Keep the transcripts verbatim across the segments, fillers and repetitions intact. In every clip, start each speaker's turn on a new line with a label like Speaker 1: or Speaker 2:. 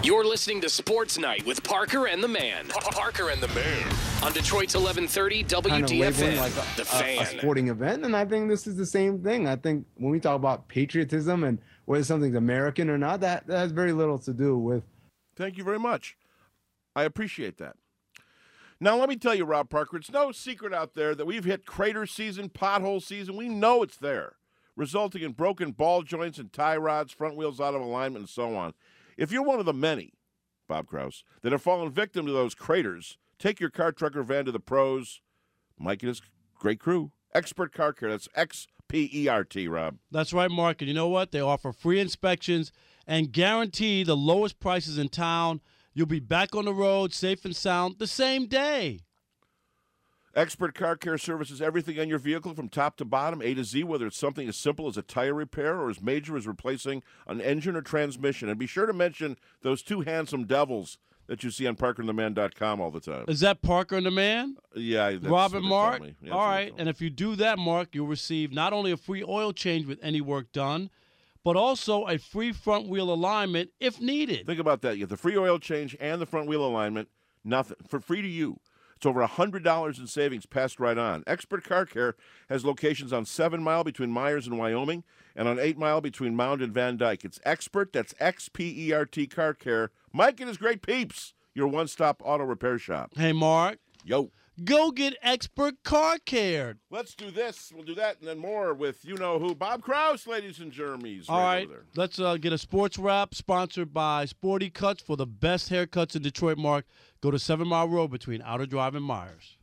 Speaker 1: You're listening to Sports Night with Parker and the Man. Parker and the Man. On Detroit's eleven thirty W D F N,
Speaker 2: like a,
Speaker 1: the fan.
Speaker 2: A, a sporting event, and I think this is the same thing. I think when we talk about patriotism and whether something's American or not, that, that has very little to do with.
Speaker 3: Thank you very much. I appreciate that. Now, let me tell you, Rob Parker, it's no secret out there that we've hit crater season, pothole season. We know it's there, resulting in broken ball joints and tie rods, front wheels out of alignment, and so on. If you're one of the many, Bob Kraus, that have fallen victim to those craters, take your car, truck, or van to the pros. Mike and his great crew. Expert Car Care. That's X P E R T, Rob.
Speaker 4: That's right, Mark. And you know what? They offer free inspections and guarantee the lowest prices in town. You'll be back on the road, safe and sound, the same day.
Speaker 3: Expert Car Care services everything on your vehicle from top to bottom, A to Z, whether it's something as simple as a tire repair or as major as replacing an engine or transmission. And be sure to mention those two handsome devils that you see on parker and the man dot com all the time.
Speaker 4: Is that Parker and the Man?
Speaker 3: Yeah. That's
Speaker 4: Rob and Mark?
Speaker 3: Yeah,
Speaker 4: all right. And if you do that, Mark, you'll receive not only a free oil change with any work done, but also a free front wheel alignment if needed.
Speaker 3: Think about that. You get the free oil change and the front wheel alignment, nothing, for free to you. It's over one hundred dollars in savings passed right on. Expert Car Care has locations on seven mile between Myers and Wyoming and on eight mile between Mound and Van Dyke. It's Expert, that's X P E R T Car Care. Mike and his great peeps, your one-stop auto repair shop.
Speaker 4: Hey, Mark.
Speaker 3: Yo.
Speaker 4: Go get Expert Car Care.
Speaker 3: Let's do this. We'll do that and then more with you-know-who. Bob Kraus, ladies and germies.
Speaker 4: All
Speaker 3: right.
Speaker 4: right. Let's uh, get a sports wrap sponsored by Sporty Cuts for the best haircuts in Detroit, Mark. Go to Seven Mile Road between Outer Drive and Myers.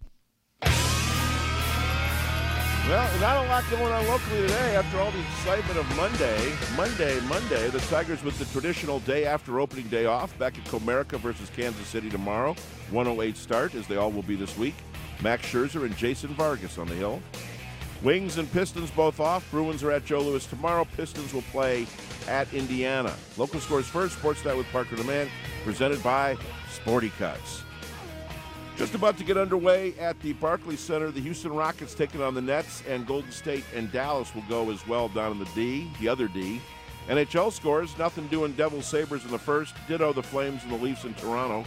Speaker 3: Well, not a lot going on locally today after all the excitement of Monday. Monday, Monday, the Tigers with the traditional day after opening day off back at Comerica versus Kansas City tomorrow. one oh eight start, as they all will be this week. Max Scherzer and Jason Vargas on the hill. Wings and Pistons both off. Bruins are at Joe Louis tomorrow. Pistons will play at Indiana. Local scores first. Sports Night with Parker the Man, presented by Sporty Cuts. Just about to get underway at the Barclays Center. The Houston Rockets taking on the Nets, and Golden State and Dallas will go as well down in the D, the other D. N H L scores, nothing doing Devils Sabres in the first. Ditto the Flames and the Leafs in Toronto.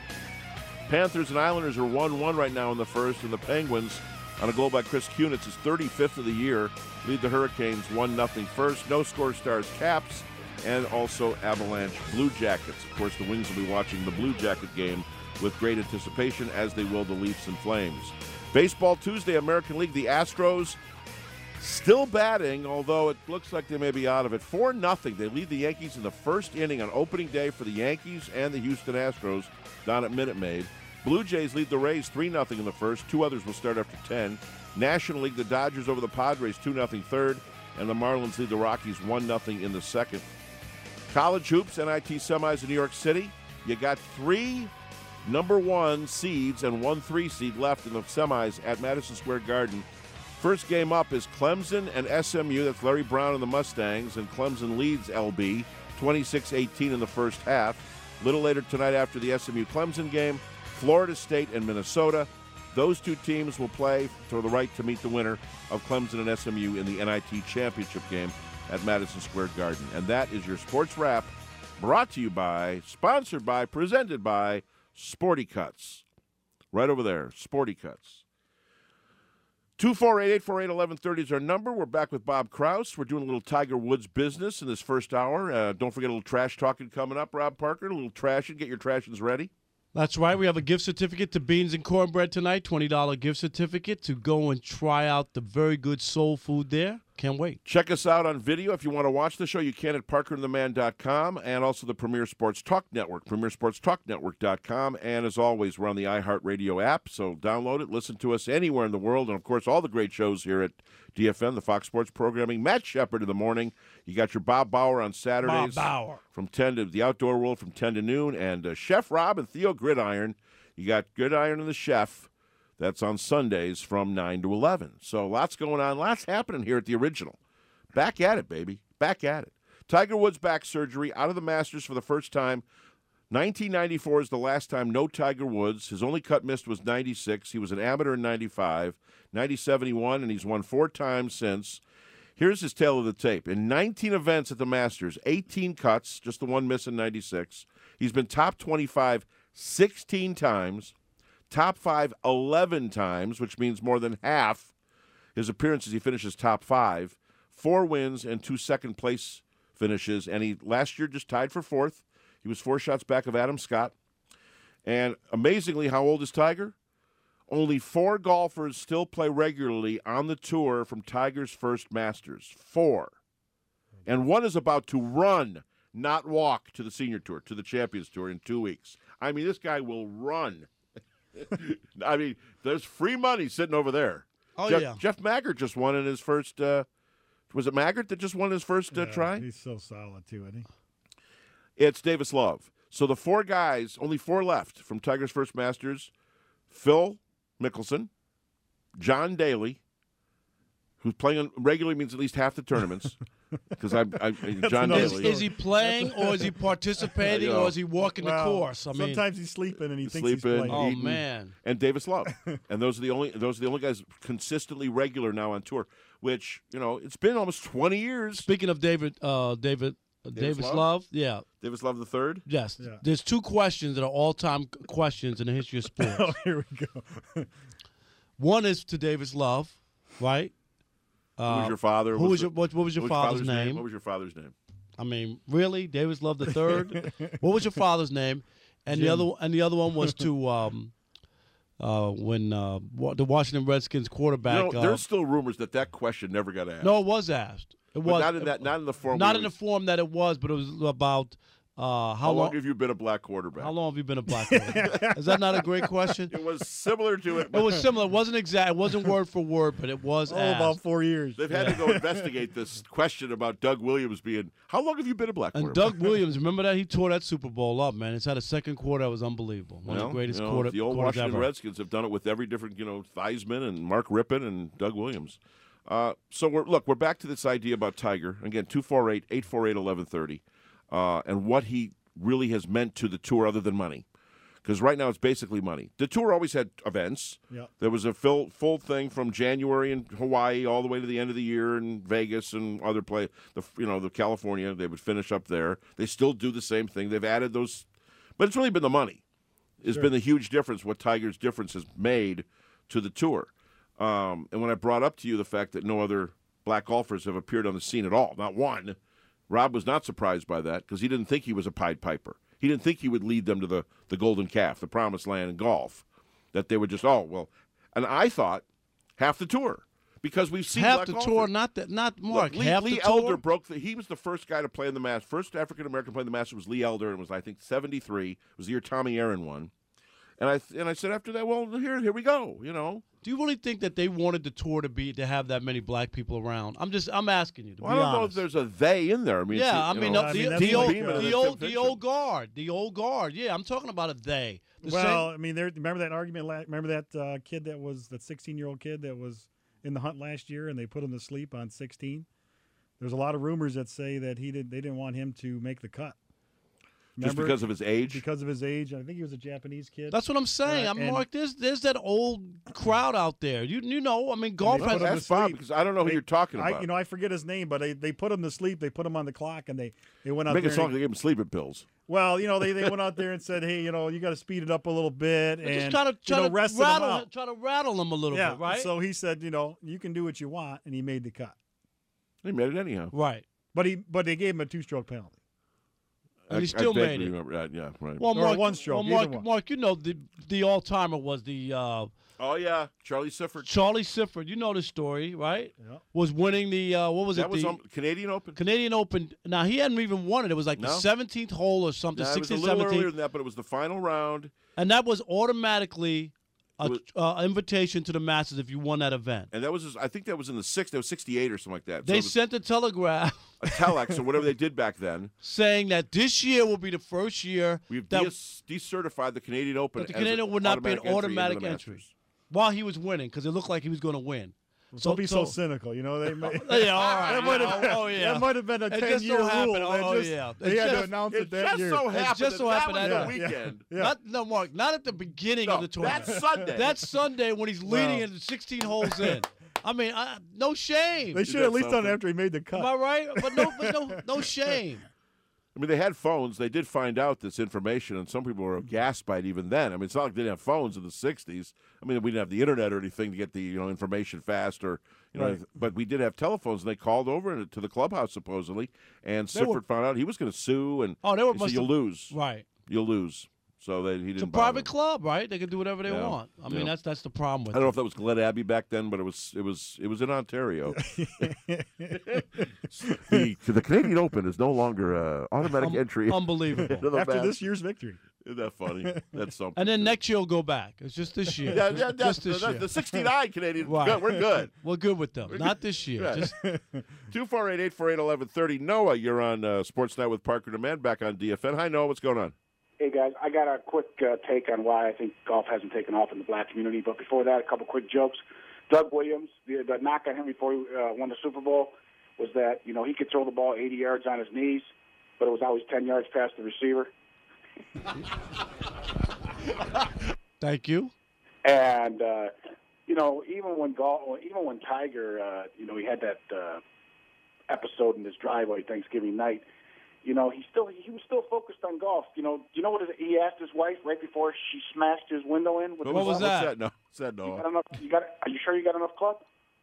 Speaker 3: Panthers and Islanders are one one right now in the first, and the Penguins, on a goal by Chris Kunitz, his thirty-fifth of the year, lead the Hurricanes one nothing first. No score stars Caps, and also Avalanche Blue Jackets. Of course, the Wings will be watching the Blue Jacket game with great anticipation, as they will the Leafs and Flames. Baseball Tuesday, American League, the Astros still batting, although it looks like they may be out of it. four nothing. They lead the Yankees in the first inning on opening day for the Yankees and the Houston Astros down at Minute Maid. Blue Jays lead the Rays three nothing in the first. Two others will start after ten. National League, the Dodgers over the Padres two nothing third, and the Marlins lead the Rockies one nothing in the second. College hoops, N I T semis in New York City. You got three number one seeds and one three seed left in the semis at Madison Square Garden. First game up is Clemson and S M U. That's Larry Brown and the Mustangs, and Clemson leads L B twenty-six eighteen in the first half. A little later tonight after the S M U-Clemson game, Florida State and Minnesota. Those two teams will play for the right to meet the winner of Clemson and S M U in the N I T championship game at Madison Square Garden. And that is your sports wrap, brought to you by, sponsored by, presented by Sporty Cuts. Right over there, Sporty Cuts. two four eight, eight four eight, one one three zero is our number. We're back with Bob Kraus. We're doing a little Tiger Woods business in this first hour. Uh, don't forget a little trash talking coming up, Rob Parker. A little trashing. Get your trashings ready.
Speaker 4: That's right. We have a gift certificate to Beans and Cornbread tonight, twenty dollars gift certificate to go and try out the very good soul food there. Can't wait.
Speaker 3: Check us out on video. If you want to watch the show, you can at parker and the man dot com, and also the Premier Sports Talk Network, premier sports talk network dot com. And as always, we're on the iHeartRadio app, so download it, listen to us anywhere in the world. And, of course, all the great shows here at D F N, the Fox Sports Programming. Matt Shepard in the morning. You got your Bob Bauer on Saturdays.
Speaker 4: Bob Bauer.
Speaker 3: From ten to the Outdoor World from ten to noon. And uh, Chef Rob and Theo Gridiron. You got Gridiron and the Chef. That's on Sundays from nine to eleven. So lots going on, lots happening here at the original. Back at it, baby. Back at it. Tiger Woods back surgery, out of the Masters for the first time. nineteen ninety-four is the last time no Tiger Woods. His only cut missed was ninety-six. He was an amateur in ninety-five. ninety-seven he won, and he's won four times since. Here's his tale of the tape. In nineteen events at the Masters, eighteen cuts, just the one miss in ninety-six. He's been top twenty-five sixteen times, top five eleven times, which means more than half his appearances he finishes top five, four wins and two second-place finishes, and he last year just tied for fourth. He was four shots back of Adam Scott. And amazingly, how old is Tiger? Only four golfers still play regularly on the tour from Tiger's first Masters. Four. And one is about to run, not walk, to the Senior Tour, to the Champions Tour in two weeks. I mean, this guy will run. I mean, there's free money sitting over there.
Speaker 4: Oh,
Speaker 3: Jeff,
Speaker 4: yeah.
Speaker 3: Jeff Maggart just won in his first uh, – was it Maggart that just won his first uh,
Speaker 5: Yeah,
Speaker 3: try?
Speaker 5: He's so solid, too, isn't he?
Speaker 3: It's Davis Love. So the four guys, only four left from Tiger's first Masters, Phil Mickelson, John Daly, who's playing regularly means at least half the tournaments, because I, I John
Speaker 5: another
Speaker 4: Is,
Speaker 3: Daly.
Speaker 4: is he playing or is he participating
Speaker 3: You know,
Speaker 4: or is he walking
Speaker 5: Well,
Speaker 4: the course? I mean,
Speaker 5: sometimes he's sleeping and he
Speaker 3: He's
Speaker 5: thinks he's
Speaker 3: sleeping.
Speaker 5: playing.
Speaker 4: oh
Speaker 3: Eaton.
Speaker 4: man,
Speaker 3: and Davis Love, and those are the only those are the only guys consistently regular now on tour. Which you know, it's been almost twenty years.
Speaker 4: speaking of David, uh, David, uh,
Speaker 3: Davis
Speaker 4: Davis
Speaker 3: Love?
Speaker 4: Love, yeah,
Speaker 3: Davis Love the third.
Speaker 4: yes.
Speaker 5: Yeah.
Speaker 4: There's two questions that are all-time questions in the history of sports.
Speaker 5: Oh, here we go.
Speaker 3: Oh.
Speaker 4: One is to Davis Love, right?
Speaker 3: Who was your father?
Speaker 4: Who was
Speaker 3: the-
Speaker 4: your what, what was your
Speaker 3: what
Speaker 4: father's, name?
Speaker 3: What was your father's name?
Speaker 4: I mean, really, Davis Love the third. What was your father's name? And the other and the other one was to um, uh, when uh, wa- the Washington Redskins quarterback.
Speaker 3: You know,
Speaker 4: uh,
Speaker 3: there's still rumors that that question never got asked.
Speaker 4: no, it was asked. It
Speaker 3: But
Speaker 4: was
Speaker 3: not in that, not in the form.
Speaker 4: not
Speaker 3: we
Speaker 4: in the
Speaker 3: always-
Speaker 4: form that it was, but it was about uh, how,
Speaker 3: How long
Speaker 4: long.
Speaker 3: have you been a black quarterback?
Speaker 4: How long have you been a black quarterback? Is that not a great question?
Speaker 3: It was similar to it.
Speaker 4: It
Speaker 3: But
Speaker 4: was similar. It wasn't exact. It wasn't word for word, but it was
Speaker 5: Oh,
Speaker 4: asked.
Speaker 5: about four years.
Speaker 3: they've had to go investigate this question about Doug Williams being. How long have you been a black
Speaker 4: And
Speaker 3: quarterback?
Speaker 4: Doug Williams, remember that? He tore that Super Bowl up, man. It's had a second quarter that was unbelievable. One
Speaker 3: Well,
Speaker 4: of the greatest
Speaker 3: you know,
Speaker 4: quarter,
Speaker 3: the old
Speaker 4: quarters
Speaker 3: Washington
Speaker 4: ever.
Speaker 3: Redskins have done it with every different, you know, Theismann and Mark Rippon and Doug Williams. Uh, so we're look, we're back to this idea about Tiger again. two four eight, eight four eight, eleven thirty, uh, and what he really has meant to the tour other than money. Because right now it's basically money. The tour always had events.
Speaker 5: Yep.
Speaker 3: There was a full, full thing from January in Hawaii all the way to the end of the year in Vegas and other play. The you know the California they would finish up there. They still do the same thing. They've added those, but it's really been the money. It's
Speaker 5: Sure.
Speaker 3: been the huge difference what Tiger's difference has made to the tour. Um, and when I brought up to you the fact that no other black golfers have appeared on the scene at all, not one, Rob was not surprised by that because he didn't think he was a Pied Piper. He didn't think he would lead them to the, the golden calf, the promised land in golf, that they would just, oh, well. And I thought half the tour because we've seen
Speaker 4: half
Speaker 3: black
Speaker 4: the
Speaker 3: golfers.
Speaker 4: tour, not that, not Mark.
Speaker 3: Look, Lee,
Speaker 4: half
Speaker 3: Lee
Speaker 4: the
Speaker 3: Elder
Speaker 4: tour.
Speaker 3: broke the, he was the first guy to play in the Masters. First African-American play in the Masters was Lee Elder, and it was, I think, seventy-three. It was the year Tommy Aaron won. And I and I said after that, well, here here we go, you know.
Speaker 4: Do you really think that they wanted the tour to be to have that many black people around? I'm just, I'm asking you. To
Speaker 3: Well,
Speaker 4: be
Speaker 3: I don't know if
Speaker 4: honest.
Speaker 3: there's a they in there. I mean,
Speaker 4: Yeah, I
Speaker 3: it's, you
Speaker 4: mean,
Speaker 3: know,
Speaker 4: the,
Speaker 5: I
Speaker 4: the,
Speaker 5: mean, that's
Speaker 4: the
Speaker 5: like,
Speaker 4: old,
Speaker 5: uh,
Speaker 4: the
Speaker 3: Tim
Speaker 4: old, the
Speaker 3: Fiction.
Speaker 4: old guard, the old guard. Yeah, I'm talking about a they. The
Speaker 5: Well,
Speaker 4: same-
Speaker 5: I mean, there. Remember that argument? la- Remember that uh, kid that was that sixteen-year-old kid that was in the hunt last year, and they put him to sleep on sixteen. There's a lot of rumors that say that he did. They didn't want him to make the cut.
Speaker 3: just
Speaker 5: Remember?
Speaker 3: because of his age.
Speaker 5: because of his age. I think he was a Japanese kid.
Speaker 4: that's what I'm saying.
Speaker 5: Uh,
Speaker 4: I'm
Speaker 5: and-
Speaker 4: Mark. There's, there's that old crowd out there. You, you know. I mean, golf
Speaker 5: put
Speaker 4: has.
Speaker 5: him to
Speaker 3: That's Bob
Speaker 5: sleep.
Speaker 3: because I don't know who
Speaker 5: They-
Speaker 3: you're talking about.
Speaker 5: I, you know, I forget his name, but they, they put him to sleep. They put him on the clock, and they, they went out
Speaker 3: Make
Speaker 5: there.
Speaker 3: a song.
Speaker 5: and-
Speaker 3: They gave him sleeping pills.
Speaker 5: well, you know, they, they went out there and said, hey, you know, you got to speed it up a little bit,
Speaker 4: They're
Speaker 5: and
Speaker 4: just trying to,
Speaker 5: you
Speaker 4: try
Speaker 5: know,
Speaker 4: to
Speaker 5: rest him
Speaker 4: rattle,
Speaker 5: out.
Speaker 4: try to rattle them a little
Speaker 5: Yeah.
Speaker 4: bit, right?
Speaker 5: So he said, you know, you can do what you want, and he made the cut.
Speaker 3: They made it anyhow.
Speaker 4: right.
Speaker 5: But he, but they gave him a two-stroke penalty.
Speaker 4: And
Speaker 3: I-
Speaker 4: he still
Speaker 3: I vaguely
Speaker 4: made it.
Speaker 3: remember that. Yeah, right.
Speaker 4: Well,
Speaker 5: Or
Speaker 4: Mark,
Speaker 5: one stroke,
Speaker 4: well,
Speaker 5: either
Speaker 4: Mark,
Speaker 5: one.
Speaker 4: Mark, you know the the all timer was the uh,
Speaker 3: oh yeah, Charlie Sifford.
Speaker 4: Charlie Sifford. You know the story, right?
Speaker 5: Yeah.
Speaker 4: Was winning the uh, what was
Speaker 3: That
Speaker 4: it?
Speaker 3: was
Speaker 4: the
Speaker 3: on Canadian Open.
Speaker 4: Canadian Open. Now he hadn't even won it. It was like
Speaker 3: No.
Speaker 4: the seventeenth hole or something,
Speaker 3: Nah, it was a
Speaker 4: sixteenth,
Speaker 3: little earlier
Speaker 4: seventeenth,
Speaker 3: than that, but it was the final round.
Speaker 4: and that was automatically a
Speaker 3: It was-
Speaker 4: uh, invitation to the Masters if you won that event.
Speaker 3: And that was, his, I think that was in the sixth. That was sixty-eight or something like that. So
Speaker 4: They
Speaker 3: it was
Speaker 4: sent a telegraph
Speaker 3: a telex or whatever they did back then.
Speaker 4: saying that this year will be the first year
Speaker 3: We've
Speaker 4: that
Speaker 3: de- decertified the Canadian Open.
Speaker 4: that the
Speaker 3: as
Speaker 4: Canadian
Speaker 3: an
Speaker 4: would not be an
Speaker 3: automatic entry into
Speaker 4: automatic
Speaker 3: the
Speaker 4: entry
Speaker 3: Masters.
Speaker 4: while he was winning because it looked like he was going to win.
Speaker 5: So, Don't be so, cynical. You know, they may,
Speaker 4: Yeah, all right.
Speaker 5: that might
Speaker 4: yeah,
Speaker 5: have,
Speaker 4: oh, oh, yeah.
Speaker 5: that might have been a
Speaker 4: It just
Speaker 5: ten-year
Speaker 4: so
Speaker 5: rule.
Speaker 4: happened-
Speaker 5: that
Speaker 4: oh,
Speaker 5: just,
Speaker 4: yeah.
Speaker 5: They
Speaker 4: It
Speaker 5: had
Speaker 4: just-
Speaker 5: to announce
Speaker 3: It
Speaker 5: it that
Speaker 3: just
Speaker 5: year.
Speaker 3: so happened
Speaker 4: just
Speaker 3: that,
Speaker 4: so
Speaker 3: that
Speaker 4: happened
Speaker 3: was
Speaker 4: that-
Speaker 3: the
Speaker 5: yeah.
Speaker 3: weekend.
Speaker 5: Yeah.
Speaker 4: Not no, Mark. Not at the beginning
Speaker 3: No,
Speaker 4: of the tournament.
Speaker 3: that's Sunday.
Speaker 4: That's Sunday when he's leading
Speaker 5: Well.
Speaker 4: in sixteen holes in. I mean, I, no shame.
Speaker 5: They
Speaker 3: You
Speaker 5: should
Speaker 3: did
Speaker 5: at least done it
Speaker 3: something.
Speaker 5: after he made the cut.
Speaker 4: Am I right? But no, but no, no shame.
Speaker 3: I mean, they had phones. They did find out this information, and some people were aghast by it even then. I mean, it's not like they didn't have phones in the sixties. I mean, we didn't have the internet or anything to get the you know information fast, or you know,
Speaker 5: Right.
Speaker 3: but we did have telephones. And they called over to the clubhouse supposedly, and
Speaker 4: They
Speaker 3: Sifford
Speaker 4: were-
Speaker 3: found out he was going to sue, and
Speaker 4: Oh, they were
Speaker 3: he
Speaker 4: must
Speaker 3: said, "You'll
Speaker 4: have-
Speaker 3: lose,
Speaker 4: Right.
Speaker 3: you'll lose." So that he didn't.
Speaker 4: It's a
Speaker 3: bother.
Speaker 4: private club, right? They can do whatever they
Speaker 3: Yeah.
Speaker 4: want. I mean,
Speaker 3: Yeah.
Speaker 4: that's that's the problem with
Speaker 3: I don't know
Speaker 4: it.
Speaker 3: if that was Glen Abbey back then, but it was it was it was in Ontario. the the Canadian Open is no longer uh, automatic
Speaker 4: Um,
Speaker 3: entry.
Speaker 4: Unbelievable.
Speaker 3: into the
Speaker 5: After
Speaker 3: match.
Speaker 5: this year's victory.
Speaker 3: Isn't that funny? That's something.
Speaker 4: And then
Speaker 3: too.
Speaker 4: next year we'll go back. It's just this year.
Speaker 3: yeah,
Speaker 4: Just-
Speaker 3: yeah,
Speaker 4: just
Speaker 3: that's,
Speaker 4: this
Speaker 3: that's
Speaker 4: year.
Speaker 3: the sixty-nine Canadian.
Speaker 4: Right.
Speaker 3: Good, we're good.
Speaker 4: We're good with them. Not this year.
Speaker 3: Right.
Speaker 4: Just
Speaker 3: two four eight, eight four eight, eleven thirty. Noah, you're on uh, Sports Night with Parker DeMann back on D F N. Hi, Noah. What's going on?
Speaker 6: Hey, guys, I got a quick uh, take on why I think golf hasn't taken off in the black community. But before that, a couple quick jokes. Doug Williams, the, the knock on him before he uh, won the Super Bowl was that, you know, he could throw the ball eighty yards on his knees, but it was always ten yards past the receiver.
Speaker 4: thank you.
Speaker 6: And, uh, you know, even when golf, even when Tiger, uh, you know, he had that uh, episode in his driveway Thanksgiving night, you know, he still he was still focused on golf. You know, you know what his, he asked his wife right before she smashed his window in? With
Speaker 3: What
Speaker 6: the
Speaker 4: was
Speaker 6: club?
Speaker 3: What's
Speaker 4: that?
Speaker 3: that? No, what's that,
Speaker 6: You
Speaker 3: Noah?
Speaker 6: got enough, you got, are you sure you got enough club?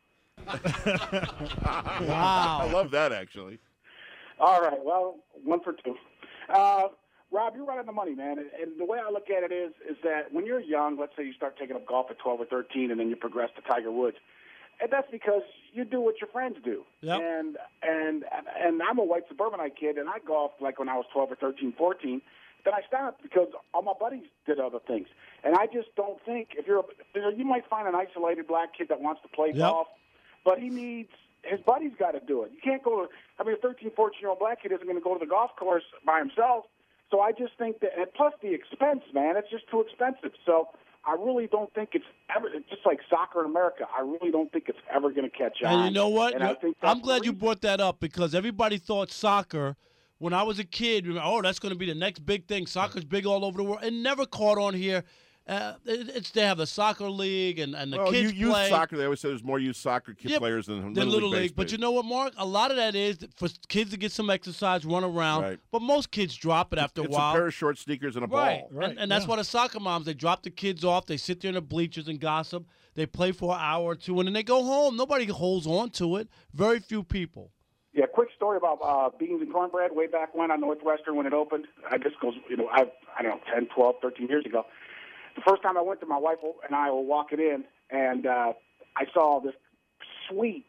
Speaker 3: I
Speaker 4: Wow.
Speaker 3: love that, actually.
Speaker 6: All right, well, one for two. Uh, Rob, you're right on the money, man. And, and the way I look at it is, is that when you're young, let's say you start taking up golf at twelve or thirteen, and then you progress to Tiger Woods, and that's because you do what your friends do.
Speaker 4: Yep.
Speaker 6: And and and I'm a white suburbanite kid, and I golfed like when I was twelve or thirteen, fourteen. Then I stopped because all my buddies did other things, and I just don't think if you're a, you might find an isolated black kid that wants to play
Speaker 4: Yep.
Speaker 6: golf, but he needs his buddies got to do it. You can't go to. I mean, a thirteen, fourteen year old black kid isn't going to go to the golf course by himself. So I just think that, and plus the expense, man, it's just too expensive. So I really don't think it's ever, it's just like soccer in America, I really don't think it's ever going to catch on.
Speaker 4: And you know what?
Speaker 6: And I
Speaker 4: You're-
Speaker 6: think that's
Speaker 4: I'm glad
Speaker 6: the
Speaker 4: you
Speaker 6: reason.
Speaker 4: brought that up because everybody thought soccer, when I was a kid, oh, that's going to be the next big thing. Soccer's big all over the world. It never caught on here. Uh, it, it's they have the soccer league and, and the
Speaker 3: Well,
Speaker 4: kids
Speaker 3: you, youth
Speaker 4: play.
Speaker 3: soccer, they always say there's more youth soccer kid
Speaker 4: Yeah,
Speaker 3: players than
Speaker 4: than
Speaker 3: Little,
Speaker 4: Little
Speaker 3: League.
Speaker 4: League. But you know what, Mark? A lot of that is for kids to get some exercise, run around.
Speaker 3: Right.
Speaker 4: But most kids drop it after
Speaker 3: It's
Speaker 4: a while.
Speaker 3: a pair of short sneakers and a
Speaker 4: Right.
Speaker 3: ball.
Speaker 5: Right,
Speaker 4: And, and that's
Speaker 5: yeah.
Speaker 4: why the soccer moms, they drop the kids off. They sit there in the bleachers and gossip. They play for an hour or two, and then they go home. Nobody holds on to it. Very few people.
Speaker 6: Yeah, quick story about uh, beans and cornbread way back when on Northwestern when it opened. I just goes, you know, I I don't know, ten, twelve, thirteen years ago. The first time I went there, my wife and I were walking in, and uh, I saw this sweet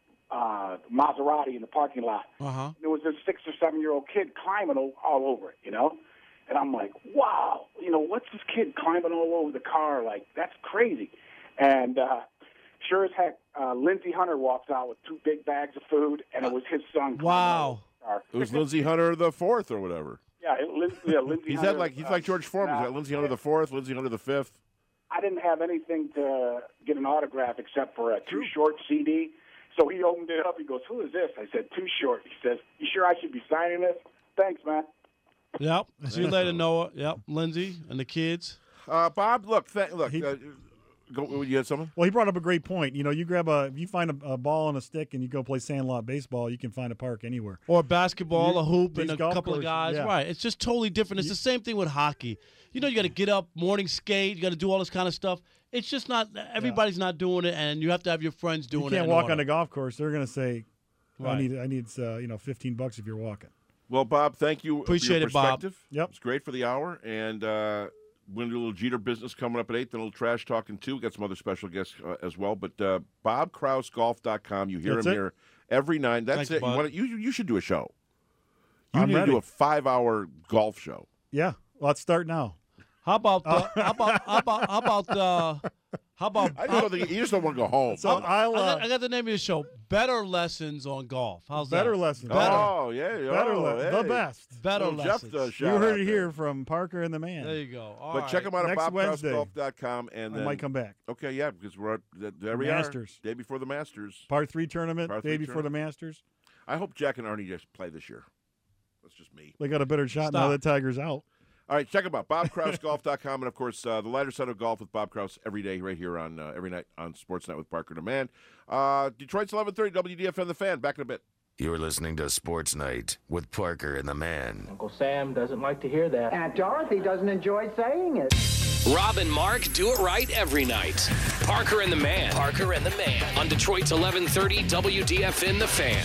Speaker 6: uh, Maserati in the parking lot.
Speaker 4: Uh-huh.
Speaker 6: There was this six or seven year old kid climbing all, all over it, you know. And I'm like, wow, you know, what's this kid climbing all over the car? Like, that's crazy. And uh, sure as heck, uh, Lindsey Hunter walks out with two big bags of food, and it was his son. climbing all
Speaker 4: Wow.
Speaker 6: over the car.
Speaker 3: It was Lindsey Hunter the fourth or whatever.
Speaker 6: Yeah, it, Lin- yeah, Lindsey
Speaker 3: He's
Speaker 6: Hunter.
Speaker 3: had like he's
Speaker 6: uh,
Speaker 3: like George Foreman. He's
Speaker 6: nah,
Speaker 3: got Lindsey Hunter the fourth, Lindsey Hunter the fifth.
Speaker 6: I didn't have anything to get an autograph except for a Too Short C D. So he opened it up. He goes, "Who is this?" I said, "Too Short." He says, "You sure I should be signing this?" Thanks, man.
Speaker 4: Yep. See you later, Noah. Yep. Lindsay and the kids.
Speaker 3: Uh, Bob, look, th- look.
Speaker 5: He-
Speaker 3: uh, go, you had something?
Speaker 5: Well, he brought up a great point. You know, you grab a, if you find a, a ball and a stick and you go play sandlot baseball, you can find a park anywhere.
Speaker 4: Or basketball,
Speaker 5: You-
Speaker 4: a hoop,
Speaker 5: these
Speaker 4: and a
Speaker 5: golf
Speaker 4: couple of
Speaker 5: courses,
Speaker 4: guys.
Speaker 5: yeah.
Speaker 4: Right. It's just totally different. It's the same thing with hockey. You know, you got to get up, morning skate. You got to do all this kind of stuff. It's just not. Everybody's not doing it, and you have to have your friends doing
Speaker 5: You
Speaker 4: it.
Speaker 5: can't
Speaker 4: in
Speaker 5: walk
Speaker 4: order.
Speaker 5: on the golf course. They're going to say, I
Speaker 4: Right.
Speaker 5: need, I need, uh, you know, fifteen bucks if you're walking.
Speaker 3: Well, Bob, thank you
Speaker 4: Appreciate
Speaker 3: for your
Speaker 4: it, Bob.
Speaker 3: perspective.
Speaker 5: Yep.
Speaker 3: It's great for the hour. And uh, we're going to do a little Jeter business coming up at eight, then a little trash talking, too. We got some other special guests uh, as well. But uh, bob kraus golf dot com, you hear
Speaker 5: That's
Speaker 3: him
Speaker 5: it.
Speaker 3: here every night. That's
Speaker 4: Thanks,
Speaker 3: it. You,
Speaker 4: bud.
Speaker 3: wanna, you, you should do a show. You
Speaker 5: I'm
Speaker 3: need
Speaker 5: ready.
Speaker 3: to do a five-hour golf show.
Speaker 5: Yeah. Let's start now.
Speaker 4: How about the, how about how about how about uh, how about
Speaker 3: I just don't think, you just don't want to go home.
Speaker 5: So I'll,
Speaker 4: I
Speaker 5: uh,
Speaker 4: got, I got the name of the show. Better lessons on golf. How's
Speaker 5: better
Speaker 4: that?
Speaker 5: lessons.
Speaker 4: Better.
Speaker 3: Oh, yeah.
Speaker 5: Better
Speaker 3: oh,
Speaker 5: le-
Speaker 3: hey.
Speaker 5: the best.
Speaker 4: Better
Speaker 3: Little Jeff
Speaker 4: lessons.
Speaker 3: does shout
Speaker 5: You heard
Speaker 3: out
Speaker 5: it
Speaker 3: there.
Speaker 5: here from Parker and the man.
Speaker 4: There you go. All
Speaker 3: But
Speaker 4: right.
Speaker 3: check them out at
Speaker 5: Next
Speaker 3: bob kraus
Speaker 5: Wednesday.
Speaker 3: golf dot com. And
Speaker 5: I
Speaker 3: then,
Speaker 5: might come back.
Speaker 3: Okay, yeah, because we're at, there we
Speaker 5: Masters.
Speaker 3: are. Day before the Masters.
Speaker 5: Par three tournament,
Speaker 3: Par
Speaker 5: day
Speaker 3: three
Speaker 5: before the
Speaker 3: tournament.
Speaker 5: Masters.
Speaker 3: I hope Jack and Arnie just play this year. That's just me.
Speaker 5: They got a better shot now
Speaker 4: Stop.
Speaker 5: that Tiger's out.
Speaker 3: All right, check them out. bob kraus golf dot com. And, of course, uh, the lighter side of golf with Bob Kraus every day right here on uh, every night on Sports Night with Parker DeMann. Uh, Detroit's eleven thirty, W D F N The Fan. Back in a bit.
Speaker 7: You're listening to Sports Night with Parker and the Man.
Speaker 8: Uncle Sam doesn't like to hear that.
Speaker 9: Aunt Dorothy doesn't enjoy saying it.
Speaker 1: Rob and Mark do it right every night. Parker and the Man. Parker and the Man. On Detroit's eleven thirty W D F N The Fan.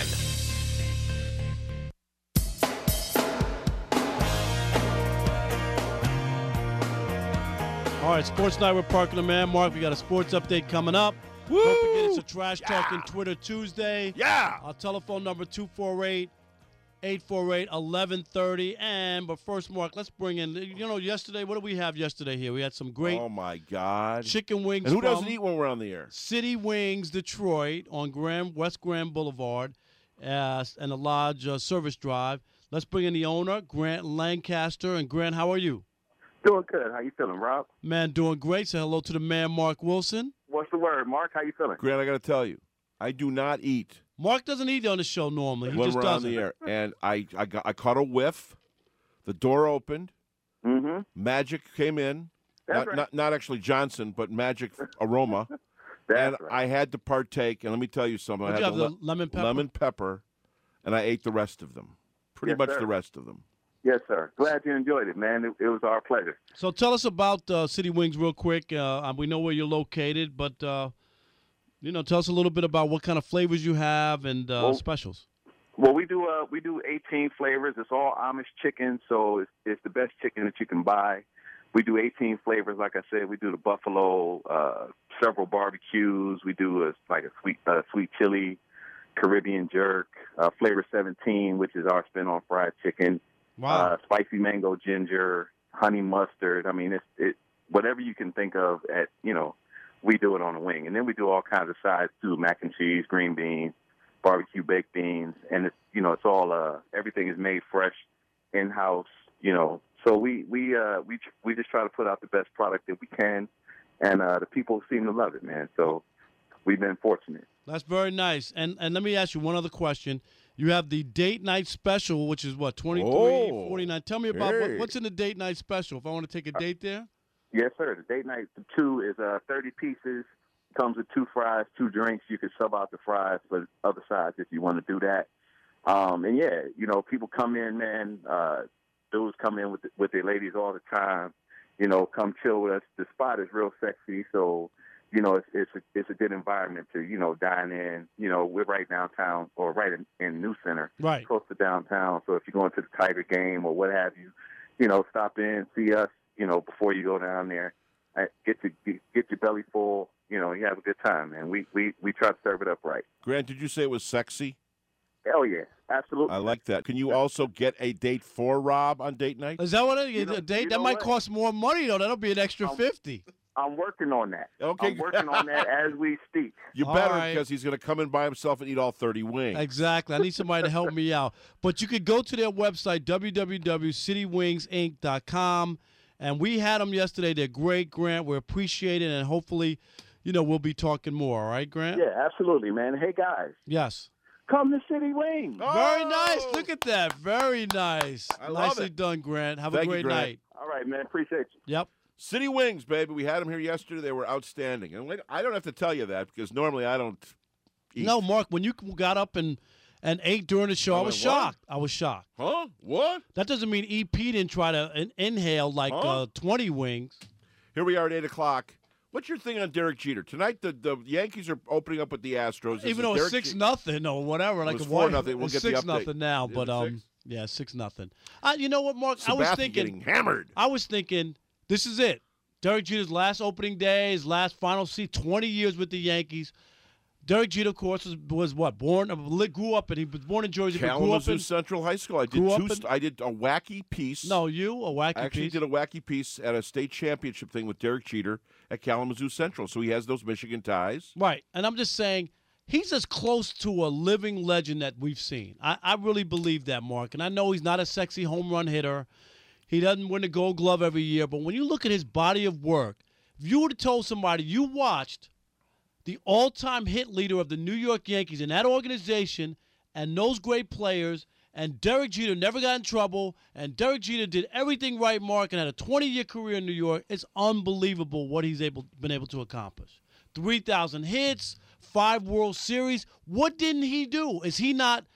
Speaker 4: All right, Sports Night with Parker and the Man. Mark, we got a sports update coming up.
Speaker 3: Woo!
Speaker 4: Don't forget it's a Trash
Speaker 3: Yeah!
Speaker 4: Talking Twitter Tuesday.
Speaker 3: Yeah!
Speaker 4: Our telephone number two four eight, eight four eight, eleven thirty. And, but first, Mark, let's bring in, you know, yesterday, what did we have yesterday here? We had some great
Speaker 3: Oh, my God.
Speaker 4: chicken wings
Speaker 3: And who
Speaker 4: from
Speaker 3: doesn't eat when we're on the air?
Speaker 4: City Wings Detroit on Grand West Grand Boulevard uh, and the Lodge uh, Service Drive. Let's bring in the owner, Grant Lancaster. And, Grant, how are you?
Speaker 10: Doing good. How you feeling, Rob?
Speaker 4: Man, doing great. Say hello to the man, Mark Wilson.
Speaker 10: What's the word, Mark? How you feeling?
Speaker 3: Grant, I got to tell you, I do not eat
Speaker 4: Mark doesn't eat on the show normally. He
Speaker 3: when
Speaker 4: just
Speaker 3: we're
Speaker 4: doesn't.
Speaker 3: on the air. And I, I, got, I caught a whiff. The door opened.
Speaker 10: Mm-hmm.
Speaker 3: Magic came in.
Speaker 10: That's
Speaker 3: Not,
Speaker 10: right.
Speaker 3: not, not actually Johnson, but magic aroma.
Speaker 10: That's
Speaker 3: and
Speaker 10: right.
Speaker 3: I had to partake. And let me tell you something.
Speaker 4: What'd
Speaker 3: I
Speaker 4: you
Speaker 3: had
Speaker 4: have, the lemon pepper?
Speaker 3: lemon pepper, and I ate the rest of them. Pretty
Speaker 10: Yes,
Speaker 3: much
Speaker 10: sir.
Speaker 3: the rest of them.
Speaker 10: Yes, sir. Glad you enjoyed it, man. It, it was our pleasure.
Speaker 4: So tell us about uh, City Wings real quick. Uh, we know where you're located, but, uh, you know, tell us a little bit about what kind of flavors you have and uh,
Speaker 10: Well-
Speaker 4: specials.
Speaker 10: Well, we do uh, we do eighteen flavors. It's all Amish chicken, so it's, it's the best chicken that you can buy. We do eighteen flavors, like I said. We do the buffalo, uh, several barbecues. We do a, like a sweet uh, sweet chili, Caribbean jerk, uh, flavor seventeen, which is our spin on fried chicken.
Speaker 4: Wow.
Speaker 10: Uh, spicy mango ginger, honey mustard. I mean, it's it whatever you can think of. At you know, we do it on the wing, and then we do all kinds of sides too: mac and cheese, green beans, barbecue baked beans, and it's you know it's all uh, everything is made fresh, in house. You know, so we we uh, we we just try to put out the best product that we can, and uh, the people seem to love it, man. So we've been fortunate.
Speaker 4: That's very nice. And and let me ask you one other question. You have the date night special, which is what, twenty-three
Speaker 3: Oh,
Speaker 4: forty-nine. Tell me about what,
Speaker 3: hey.
Speaker 4: what's in the date night special if I want to take a date there.
Speaker 10: Yes, sir. The date night two is uh, thirty pieces. Comes with two fries, two drinks. You can sub out the fries for other sides if you want to do that. Um, and yeah, you know, people come in, man. Uh, dudes come in with the, with their ladies all the time. You know, come chill with us. The spot is real sexy, so you know it's it's a, it's a good environment to you know dine in. You know, we're right downtown or right in, in New Center,
Speaker 4: Right.
Speaker 10: close to downtown. So if you're going to the Tiger game or what have you, you know, stop in, see us. You know, before you go down there, uh, get your get, get your belly full. You know, you have a good time, man. We we we try to serve it up right.
Speaker 3: Grant, did you say it was sexy?
Speaker 10: Hell yeah, absolutely.
Speaker 3: I like that. Can you also get a date for Rob on date night?
Speaker 4: Is that what it is?
Speaker 10: You know-
Speaker 4: a date?
Speaker 10: you
Speaker 4: That
Speaker 10: know
Speaker 4: might
Speaker 10: what?
Speaker 4: cost more money, though. That'll be an extra
Speaker 10: Um,
Speaker 4: fifty.
Speaker 10: I'm working on that.
Speaker 3: Okay.
Speaker 10: I'm working on that as we speak.
Speaker 3: You
Speaker 4: All
Speaker 3: better,
Speaker 4: right.
Speaker 3: because he's going to come in by himself and eat all thirty wings.
Speaker 4: Exactly. I need somebody to help me out. But you could go to their website, w w w dot city wings inc dot com. And we had them yesterday. They're great, Grant. We appreciate it. And hopefully, you know, we'll be talking more. All right, Grant?
Speaker 10: Yeah, absolutely, man. Hey guys,
Speaker 4: Yes.
Speaker 10: come to City Wings.
Speaker 4: Very nice. Look at that. Very nice.
Speaker 3: I love
Speaker 4: Nicely
Speaker 3: it.
Speaker 4: done, Grant. Have
Speaker 3: Thank
Speaker 4: a
Speaker 3: you,
Speaker 4: great
Speaker 3: Grant.
Speaker 4: night.
Speaker 10: All right, man. Appreciate you.
Speaker 4: Yep.
Speaker 3: City Wings, baby. We had them here yesterday. They were outstanding. And wait, I don't have to tell you that because normally I don't eat.
Speaker 4: No, Mark, when you got up and, and ate during the show, I
Speaker 3: I
Speaker 4: was
Speaker 3: went, what?
Speaker 4: shocked. I was shocked.
Speaker 3: Huh? What?
Speaker 4: That doesn't mean E P didn't try to in- inhale like
Speaker 3: Huh?
Speaker 4: uh, twenty wings.
Speaker 3: Here we are at eight o'clock. What's your thing on Derek Jeter? Tonight, the, the Yankees are opening up with the Astros. This
Speaker 4: Even
Speaker 3: is
Speaker 4: though it's
Speaker 3: Derek
Speaker 4: six
Speaker 3: Je-
Speaker 4: nothing or whatever, like
Speaker 3: was
Speaker 4: a
Speaker 3: four
Speaker 4: one-
Speaker 3: nothing. We'll
Speaker 4: it's
Speaker 3: get the
Speaker 4: six
Speaker 3: update.
Speaker 4: nothing now,
Speaker 3: Is
Speaker 4: but
Speaker 3: it
Speaker 4: um,
Speaker 3: six?
Speaker 4: yeah, six nothing. Uh, you know what, Mark? I was
Speaker 3: Sabathia
Speaker 4: thinking,
Speaker 3: getting hammered.
Speaker 4: I was thinking, this is it. Derek Jeter's last opening day, his last final season, twenty years with the Yankees. Derek Jeter, of course, was, was what born, uh, li- grew up, and he was born in Jersey. but grew up
Speaker 3: Kalamazoo
Speaker 4: in,
Speaker 3: Central High School. I did
Speaker 4: grew up
Speaker 3: two.
Speaker 4: in-
Speaker 3: st- I did a wacky piece.
Speaker 4: no, you a wacky
Speaker 3: I actually
Speaker 4: piece.
Speaker 3: did a wacky piece at a state championship thing with Derek Jeter at Kalamazoo Central. So he has those Michigan ties.
Speaker 4: Right. And I'm just saying, he's as close to a living legend that we've seen. I, I really believe that, Mark. And I know he's not a sexy home run hitter. He doesn't win the gold glove every year. But when you look at his body of work, if you would have told somebody you watched the all-time hit leader of the New York Yankees in that organization and those great players, and Derek Jeter never got in trouble, and Derek Jeter did everything right, Mark, and had a twenty-year career in New York, it's unbelievable what he's able been able to accomplish. three thousand hits, five World Series. What didn't he do? Is he not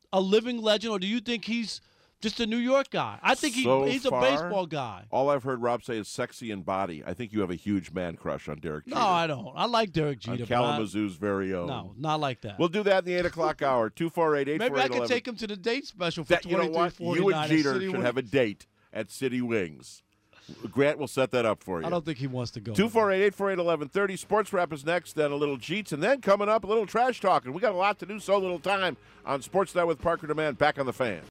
Speaker 4: a living legend, or do you think he's just a New York guy? I think he,
Speaker 3: So
Speaker 4: he's a
Speaker 3: far,
Speaker 4: baseball guy.
Speaker 3: All I've heard Rob say is sexy in body. I think you have a huge man crush on Derek Jeter.
Speaker 4: No, I don't. I like Derek Jeter.
Speaker 3: On Kalamazoo's very own.
Speaker 4: No, not like that.
Speaker 3: We'll do that in the eight o'clock hour. two four eight, eight four eight,
Speaker 4: Maybe I
Speaker 3: eleven.
Speaker 4: can take him to the date special for
Speaker 3: That, you know what? You and Jeter should have a date at City Wings. Grant will set that up for you.
Speaker 4: I don't think he wants to go.
Speaker 3: two four eight, eight four eight, eleven thirty. Sports Wrap is next, then a little Jeets, and then coming up, a little trash talking. We got a lot to do, so little time on Sportsnet with Parker DeMann. Back on the Fan.